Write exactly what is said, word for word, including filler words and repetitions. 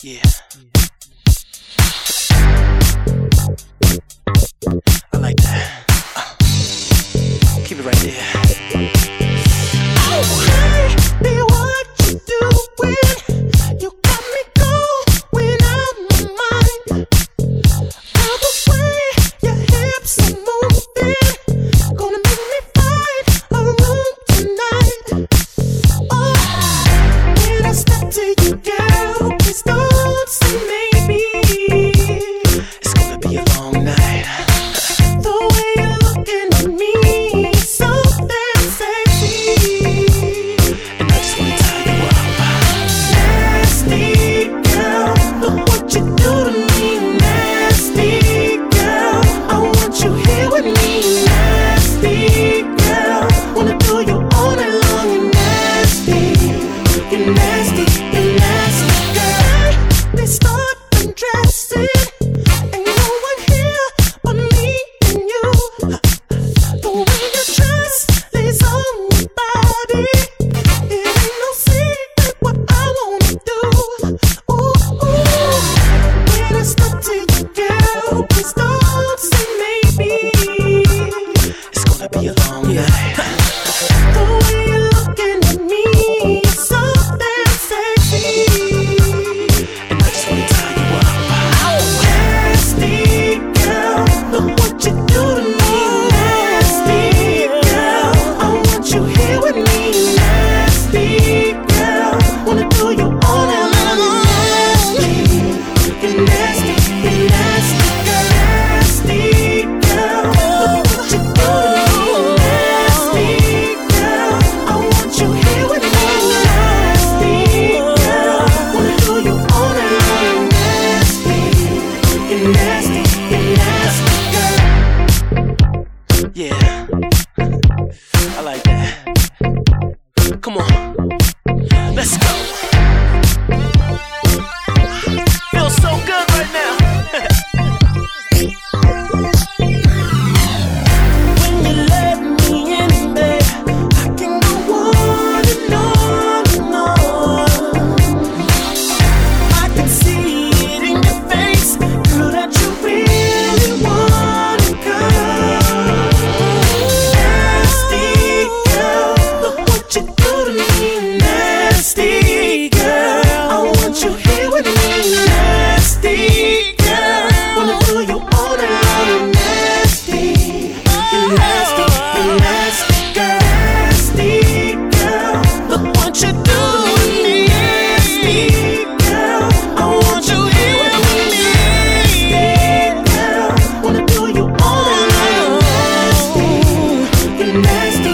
Yeah. I like that. Uh, keep it right there. Oh, hey, what you doing? You got me going out my mind. Now the way your hips are moving, gonna make me find a room tonight. Oh, when I step to you, girl, please don't say maybe. It's gonna be a long night. The way you're looking at me is so damn sexy, and I just wanna tie you up. Nasty girl, look what you do to me. Nasty girl, I want you here with me. Nasty girl, wanna do you all night long. You're nasty, you're nasty, you're nasty girl. They start undressing, ain't no one here but me and you. The way you dress lays on your body, it ain't no secret what I wanna do. Ooh, ooh. When I step to you, girl, please don't say maybe. It's gonna be a long night. The way you're looking at me is so damn sexy, and I just wanna tie you up. Nasty girl, look what you do to me. Nasty girl, I want you here with me. Nasty girl, wanna do you all night long. You're nasty, you're nasty, you're nasty girl. Nasty girl, look what you do to me. Nasty girl, I want you here with me. Nasty girl, wanna do you all night long. You're nasty, you're nasty, you're nasty girl. Yeah, I like that. Come on, let's go. Feels so good right now. When you let me in, babe, I can go on and on and on. I can see it in your face, girl, that you really wanna come. Nasty girl, look what you do to me. Nasty girl, I want you here with me. Nasty girl, wanna do you all night long. Nasty, you're nasty, you're nasty girl. Nasty girl, look what you do to me. Nasty girl, I want you here with me. Nasty girl, wanna do you all night long. Nasty, you're nasty.